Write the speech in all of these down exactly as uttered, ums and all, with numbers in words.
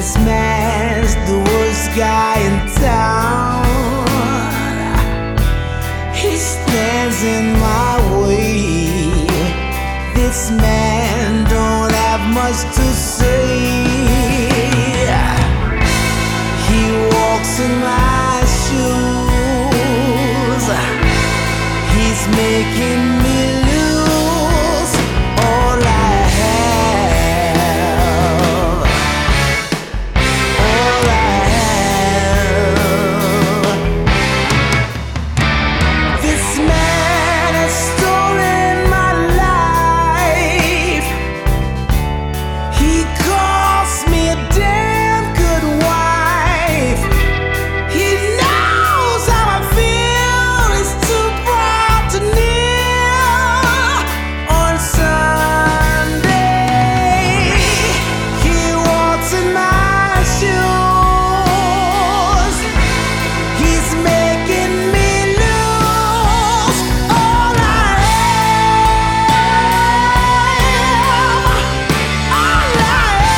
This man's the worst guy in town. He stands in my way. This man don't have much to say. He walks in my shoes. He's making me lose all I have. All I have. This man has stolen my life. He calls me a damn good wife. He knows how I feel. He's too proud to kneel on Sunday. He walks in my shoes. He's making me lose all I am. All I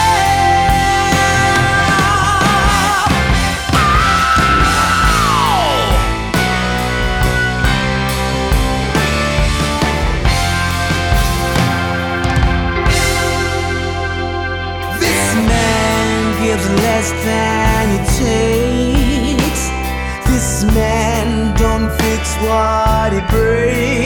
am. This man gives less than he takes. This man don't fix what he breaks.